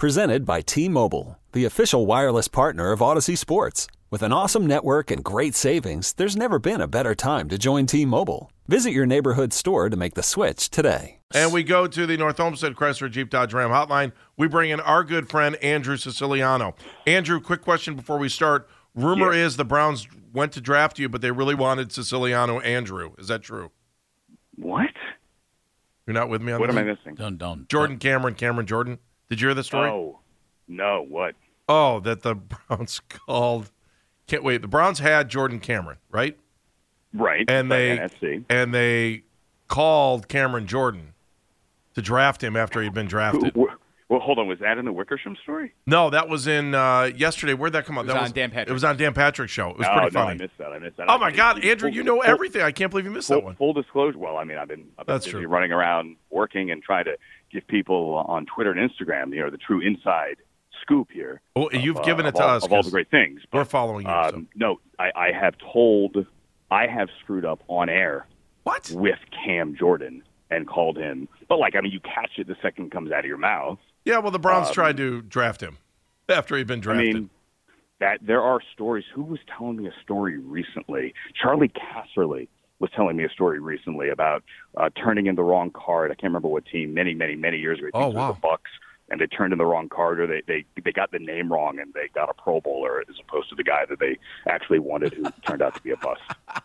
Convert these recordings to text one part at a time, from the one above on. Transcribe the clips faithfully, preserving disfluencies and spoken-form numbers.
Presented by T-Mobile, the official wireless partner of Odyssey Sports. With an awesome network and great savings, there's never been a better time to join T-Mobile. Visit your neighborhood store to make the switch today. And we go to the North Olmsted Chrysler Jeep Dodge Ram hotline. We bring in our good friend, Andrew Siciliano. Andrew, quick question before we start. Rumor yeah. is the Browns went to draft you, but they really wanted Siciliano Andrew. Is that true? What? You're not with me on what this? What am I missing? Don't, don't. Jordan Cameron, Cameron Jordan. Did you hear the story? Oh, no. What? Oh, that the Browns called. Can't wait. The Browns had Jordan Cameron, right? Right. And they N F C. and they called Cameron Jordan to draft him after he'd been drafted. Well, well, hold on. Was that in the Wickersham story? No, that was in uh, yesterday. Where'd that come out? It was that on was, Dan Patrick. It was on Dan Patrick's show. It was oh, pretty no, funny. I missed that. I missed that. Oh my I God, Andrew, full, you know full, everything. I can't believe you missed full, that one. Full disclosure. Well, I mean, I've been, I've been That's busy true. running around working and trying to give people on Twitter and Instagram, you know, the true inside scoop here. Well, you've of, given uh, it to all, us of all the great things. But, we're following you. Um, so. No, I, I have told, I have screwed up on air. What? With Cam Jordan and called him. But, like, I mean, you catch it the second it comes out of your mouth. Yeah, well, the Browns um, tried to draft him after he'd been drafted. I mean, that there are stories. Who was telling me a story recently? Charlie Casserly was telling me a story recently about uh, turning in the wrong card. I can't remember what team, many, many, many years ago. I think Oh, it was wow. the Bucks, and they turned in the wrong card, or they, they, they got the name wrong, and they got a Pro Bowler as opposed to the guy that they actually wanted who turned out to be a bust.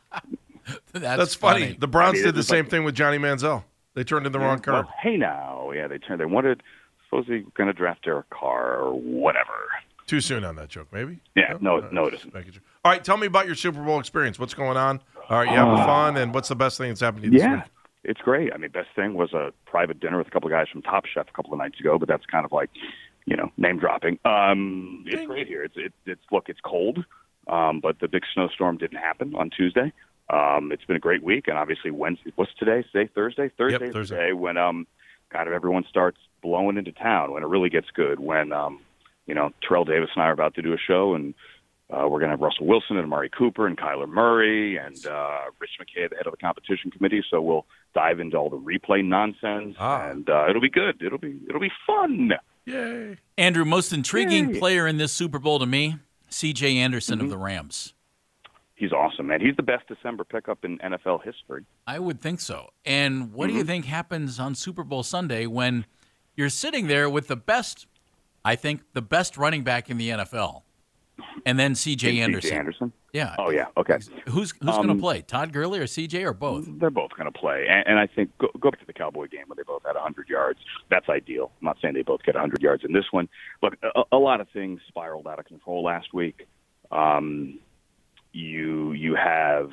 That's, That's funny. funny. The Browns I mean, did the it's same like- thing with Johnny Manziel. They turned in the wrong card. Well, hey now, yeah, they turned. They wanted supposedly going to draft Derek Carr or whatever. Too soon on that joke, maybe? Yeah, no, Uh, no, it isn't. making sure. All right, tell me about your Super Bowl experience. What's going on? All right, you having Uh, fun, and what's the best thing that's happened to you this Yeah, week? it's great. I mean, best thing was a private dinner with a couple of guys from Top Chef a couple of nights ago, but that's kind of like, you know, name dropping. Um, it's Ding. great here. It's it, it's look, it's cold, um, but the big snowstorm didn't happen on Tuesday. Um, it's been a great week, and obviously Wednesday. What's today? Today Thursday. Thursday. Yep, Thursday. Today when um, kind of everyone starts blowing into town when it really gets good. When um, you know, Terrell Davis and I are about to do a show, and uh, we're going to have Russell Wilson and Amari Cooper and Kyler Murray and uh, Rich McKay, the head of the competition committee. So we'll dive into all the replay nonsense, Ah. and uh, it'll be good. It'll be it'll be fun. Yay. Andrew, most intriguing Yay. player in this Super Bowl to me, C J Anderson Mm-hmm. of the Rams. He's awesome, man. He's the best December pickup in N F L history. I would think so. And what Mm-hmm. do you think happens on Super Bowl Sunday when you're sitting there with the best, I think, the best running back in the N F L, and then C J Anderson? C J Anderson. Yeah. Oh yeah. Okay. Who's who's going to Um, play? Todd Gurley or C J or both? They're both going to play, and, and I think go, go back to the Cowboy game where they both had one hundred yards. That's ideal. I'm not saying they both get one hundred yards in this one. Look, a, a lot of things spiraled out of control last week. Um, you you have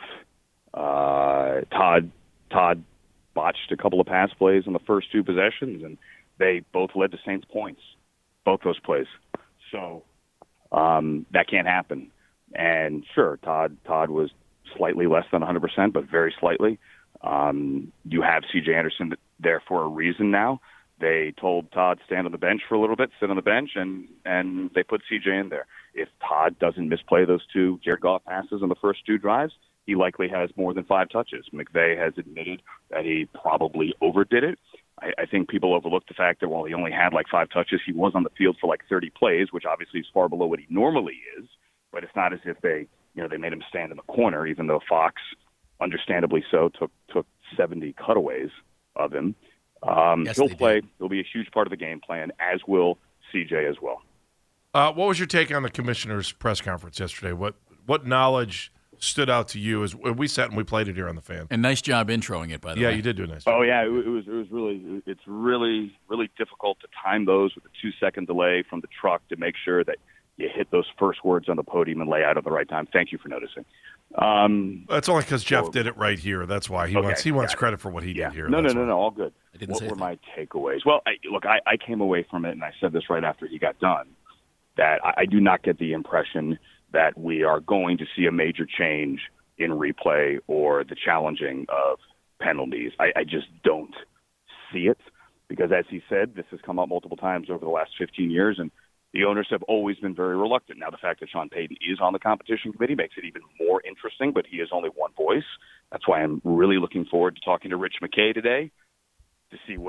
uh, Todd Todd botched a couple of pass plays on the first two possessions, and they both led to Saints points, both those plays. So um, that can't happen. And sure, Todd Todd was slightly less than one hundred percent, but very slightly. Um, you have C J Anderson there for a reason now. They told Todd stand on the bench for a little bit, sit on the bench, and and they put C J in there. If Todd doesn't misplay those two Jared Goff passes on the first two drives, he likely has more than five touches. McVay has admitted that he probably overdid it. I, I think people overlook the fact that while he only had like five touches, he was on the field for like thirty plays, which obviously is far below what he normally is. But it's not as if they, you know, they made him stand in the corner, even though Fox, understandably so, took took seventy cutaways of him. Um, Yes, he'll they play. did. He'll be a huge part of the game plan, as will C J as well. Uh, what was your take on the commissioner's press conference yesterday? What what knowledge stood out to you as we sat and we played it here on the Fan? And nice job introing it, by the Yeah, way. you did do a nice job. Oh yeah, it, it was. It was really. It's really, really difficult to time those with a two-second delay from the truck to make sure that you hit those first words on the podium and lay out at the right time. Thank you for noticing. Um, That's only because Jeff Well- did it right here. That's why he Okay, wants he wants got it. credit for what he yeah. did here. No, no, That's no, why. no. All good. I didn't what say were that. my takeaways? Well, I, look, I, I came away from it, and I said this right after he got done, that I, I do not get the impression that we are going to see a major change in replay or the challenging of penalties. I, I just don't see it because, as he said, this has come up multiple times over the last fifteen years, and the owners have always been very reluctant. Now, the fact that Sean Payton is on the competition committee makes it even more interesting, but he has only one voice. That's why I'm really looking forward to talking to Rich McKay today to see what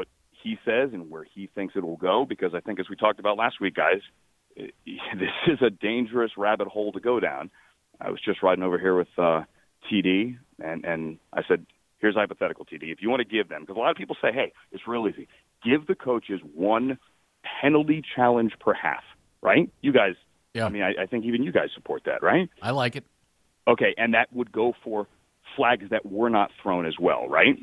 he says and where he thinks it will go, because I think, as we talked about last week, guys, it, this is a dangerous rabbit hole to go down. I was just riding over here with uh, T D, and, and I said, here's hypothetical, T D. If you want to give them, because a lot of people say, hey, it's real easy. Give the coaches one penalty challenge per half, right? You guys, yeah. I mean, I, I think even you guys support that, right? I like it. Okay, and that would go for flags that were not thrown as well, right?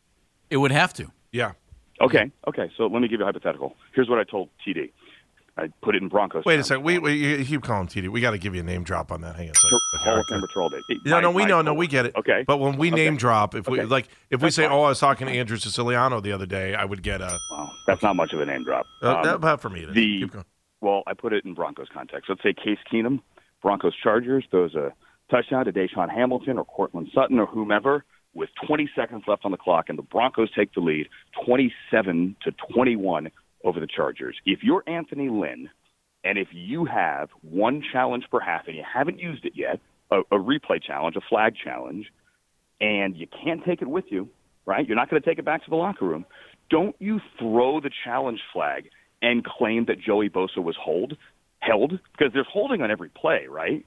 It would have to. Yeah. Okay, okay. So let me give you a hypothetical. Here's what I told T D. I put it in Broncos. Wait a second. Wait, wait. You keep calling T D. We got to give you a name drop on that. Hang on a second. Okay, Hall of Famer Terrell Davis. No, my, no, we my know, no, we get it. Okay. But when we okay. name drop, if we okay. like, if that's we say, fine. "Oh, I was talking to Andrew Siciliano the other day," I would get a. Well, that's okay. Not much of a name drop. Uh, um, that, but for me, it is. the Keep going. Well, I put it in Broncos context. Let's say Case Keenum, Broncos Chargers, throws a touchdown to Deshaun Hamilton or Cortland Sutton or whomever with twenty seconds left on the clock, and the Broncos take the lead, twenty-seven to twenty-one over the Chargers. If you're Anthony Lynn, and if you have one challenge per half and you haven't used it yet, a, a replay challenge, a flag challenge, and you can't take it with you, right? You're not going to take it back to the locker room. Don't you throw the challenge flag and claim that Joey Bosa was hold, held? Because there's holding on every play, right?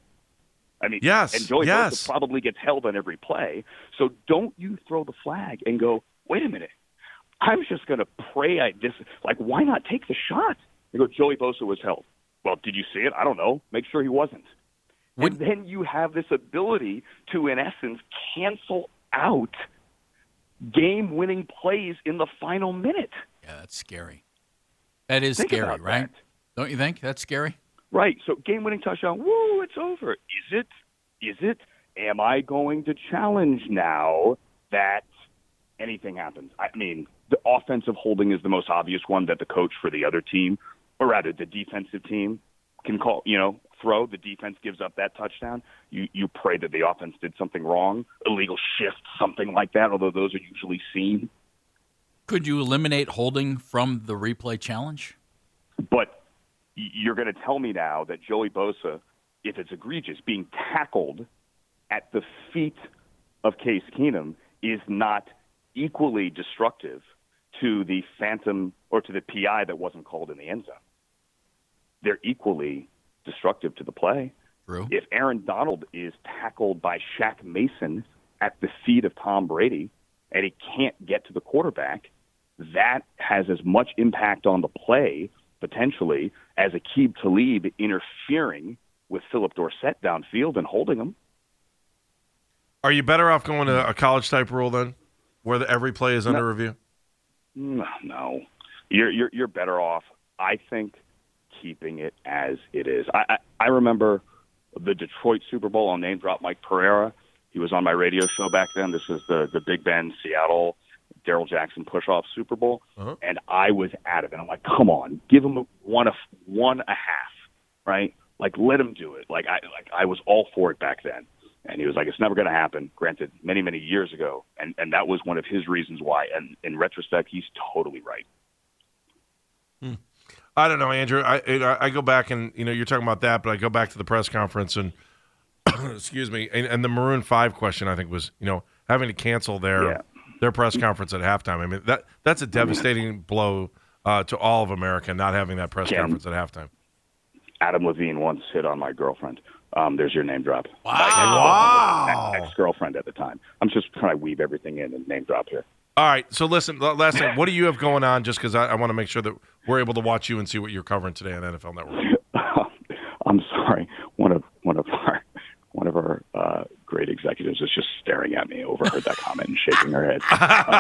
I mean, yes, and Joey yes. Bosa probably gets held on every play. So don't you throw the flag and go, wait a minute, I'm just going to pray I dis. Like, why not take the shot? You go, Joey Bosa was held. Well, did you see it? I don't know. Make sure he wasn't. Would, and then you have this ability to, in essence, cancel out game-winning plays in the final minute. Yeah, that's scary. That is think scary, right? That. Don't you think? That's scary? Right. So game-winning touchdown, woo, it's over. Is it? Is it? Am I going to challenge now that anything happens? I mean, the offensive holding is the most obvious one that the coach for the other team, or rather the defensive team, can call, you know, throw. The defense gives up that touchdown. You you pray that the offense did something wrong, illegal shift, something like that, although those are usually seen. Could you eliminate holding from the replay challenge? But you're going to tell me now that Joey Bosa, if it's egregious, being tackled at the feet of Case Keenum is not equally destructive to the phantom or to the P I that wasn't called in the end zone. They're equally destructive to the play. True. If Aaron Donald is tackled by Shaq Mason at the feet of Tom Brady and he can't get to the quarterback, that has as much impact on the play, potentially, as Aqib Talib interfering with Philip Dorsett downfield and holding him. Are you better off going to a college-type rule then, where the, every play is under no. review? No, no. You're, you're, you're better off, I think, keeping it as it is. I, I, I remember the Detroit Super Bowl. I'll name drop Mike Pereira. He was on my radio show back then. This was the, the Big Ben, Seattle, Darrell Jackson push-off Super Bowl. Uh-huh. And I was adamant. I'm like, come on, give him one a, one a half, right? Like, let him do it. Like I, like I was all for it back then. And he was like, it's never going to happen. Granted, many, many years ago. And, and that was one of his reasons why. And in retrospect, he's totally right. Hmm. I don't know, Andrew. I I go back and, you know, you're talking about that, but I go back to the press conference and, excuse me, and, and the Maroon five question, I think, was, you know, having to cancel their yeah. their press conference at halftime. I mean, that that's a devastating blow uh, to all of America, not having that press Ken, conference at halftime. Adam Levine once hit on my girlfriend. Um, there's your name drop. Wow. wow. Ex-girlfriend at the time. I'm just trying to weave everything in and name drop here. All right. So listen, last thing, what do you have going on? Just because I, I want to make sure that we're able to watch you and see what you're covering today on N F L Network. I'm sorry. One of one of our one of our uh, great executives is just staring at me. Overheard that comment and shaking her head.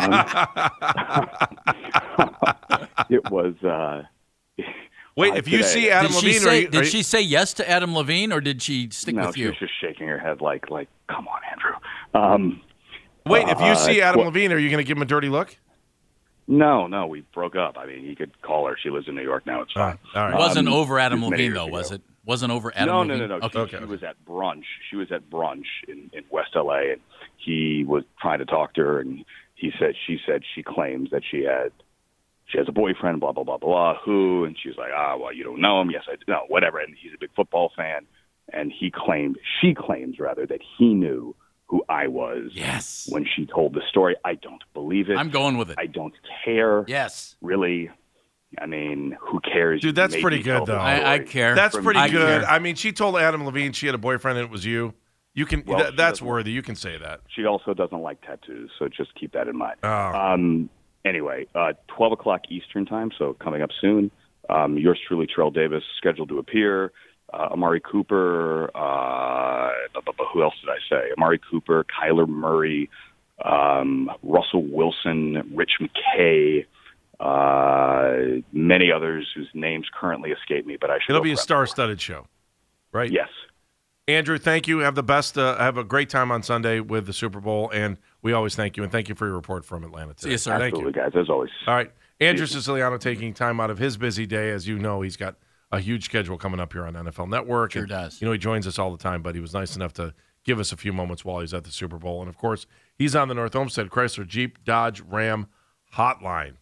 Um, it was. Uh, Wait, if you today. see Adam did Levine, she say, are you, are did you... she say yes to Adam Levine, or did she stick no, with you? No, she was just shaking her head like, like, come on, Andrew. Um, Wait, if you see Adam uh, Levine, are you going to give him a dirty look? No, no, we broke up. I mean, he could call her. She lives in New York now. It's fine. Uh, all right. It wasn't um, over Adam Levine, though, was it? Wasn't over Adam no, Levine? No, no, no, okay. She, okay, she okay. was at brunch. She was at brunch in, in West L A, and he was trying to talk to her, and he said, she said she claims that she had, she has a boyfriend, blah, blah, blah, blah, who, and she's like, ah, well, you don't know him. Yes, I do. No, whatever. And he's a big football fan, and he claimed, she claims, rather, that he knew who I was yes. when she told the story. I don't believe it. I'm going with it. I don't care. Yes. Really. I mean, who cares? Dude, that's Maybe pretty good, though. I, I care. That's From- pretty I good. care. I mean, she told Adam Levine she had a boyfriend and it was you. You can. Well, th- she that's doesn't- worthy. You can say that. She also doesn't like tattoos, so just keep that in mind. Oh. Um, anyway, uh, twelve o'clock Eastern time, so coming up soon. Um, yours truly, Terrell Davis, scheduled to appear. Uh, Amari Cooper, uh, bu- bu- bu- who else did I say? Amari Cooper, Kyler Murray, um, Russell Wilson, Rich McKay, uh, many others whose names currently escape me, but I should. It'll go be a prep. star-studded show, right? Yes. Andrew, thank you. Have the best. Uh, have a great time on Sunday with the Super Bowl, and we always thank you. And thank you for your report from Atlanta today. See you, sir. Thank Absolutely, you. guys, as always. All right, Andrew Siciliano taking time out of his busy day. As you know, he's got a huge schedule coming up here on N F L Network. Sure and, does. You know, he joins us all the time, but he was nice enough to give us a few moments while he's at the Super Bowl. And, of course, he's on the North Olmsted Chrysler Jeep Dodge Ram hotline.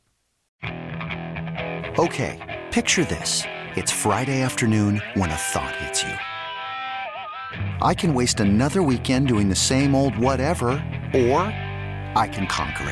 Okay, picture this. It's Friday afternoon when a thought hits you. I can waste another weekend doing the same old whatever, or I can conquer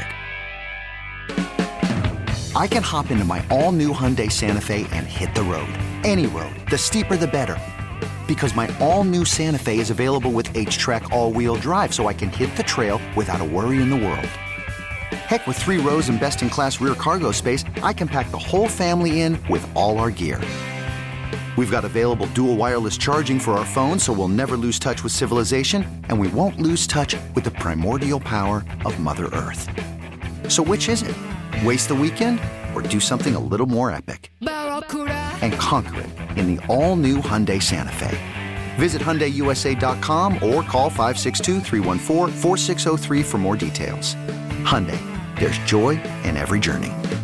it. I can hop into my all-new Hyundai Santa Fe and hit the road. Any road. The steeper, the better. Because my all-new Santa Fe is available with H-Track all-wheel drive, so I can hit the trail without a worry in the world. Heck, with three rows and best-in-class rear cargo space, I can pack the whole family in with all our gear. We've got available dual wireless charging for our phones, so we'll never lose touch with civilization, and we won't lose touch with the primordial power of Mother Earth. So which is it? Waste the weekend or do something a little more epic? And conquer it in the all-new Hyundai Santa Fe. Visit Hyundai U S A dot com or call five six two, three one four, four six zero three for more details. Hyundai, there's joy in every journey.